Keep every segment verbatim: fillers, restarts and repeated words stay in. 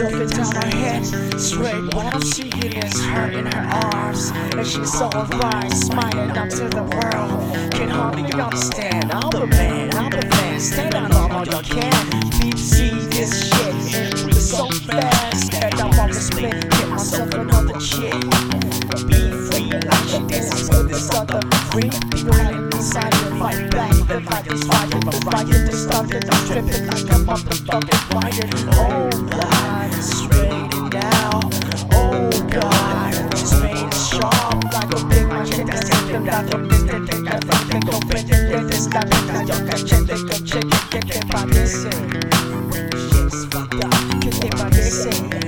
looking down her head straight. What I'm seeing is her in her arms, and she's so alright, smiling up to the world. Can hardly understand. I'm the man, I'm the man. Stand out all you can. Deep see this shit, it's so fast that I wanna split. Get myself another chick. Be free like she dances with this other freak. People like inside and fight back. The fight is fighting, but riot is started. I'm tripping like a motherfucking riot. Oh God, straight it down. Oh God, this pain is sharp like a big machete. That's taking down from this, they take that from the go bend it. This that because yo cachete, cachete, que te parece? Shit's fucked up, que te parece?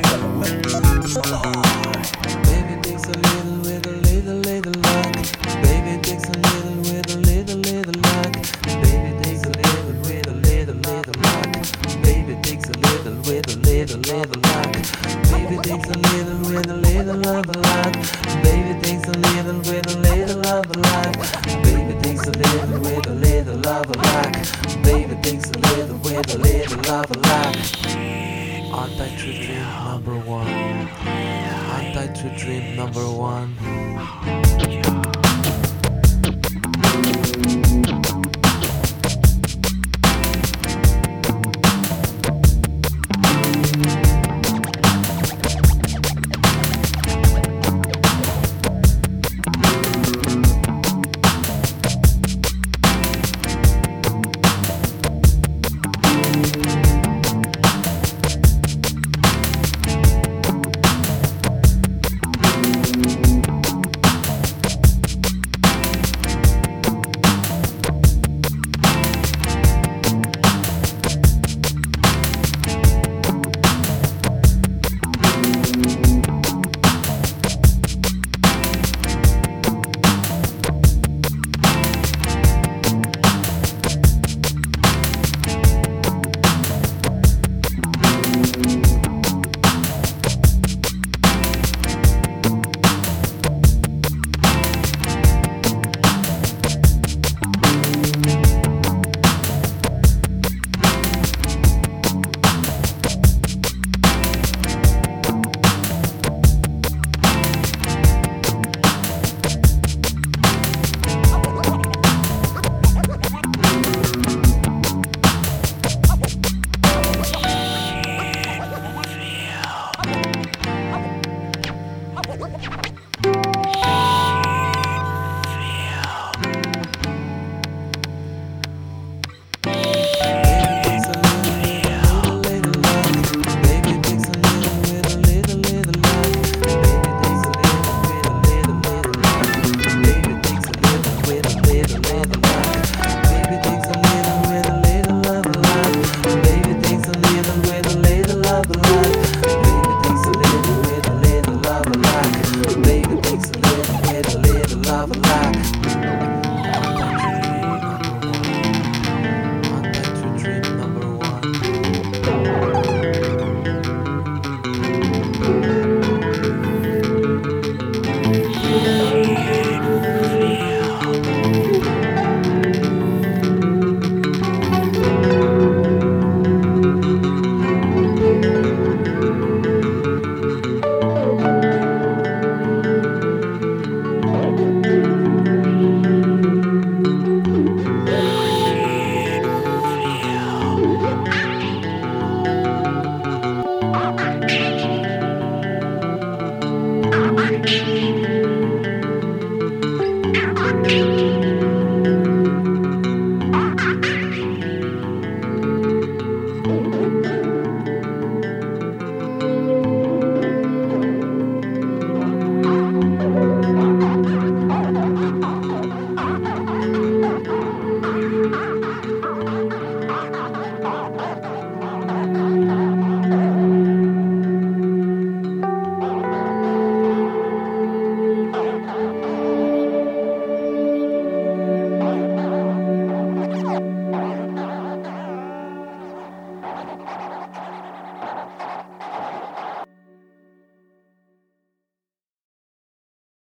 Baby takes a little with a little, little luck. Baby takes a little with a little, little luck. Baby takes a little with a little, little luck. Baby takes a little with a little, little luck. Baby takes a little with a little of the luck. Baby takes a little with a little of the luck. Baby takes a little with a little of the luck. Baby takes a little with a little of the luck. Anti-Trip number one. Anti-Trip number one.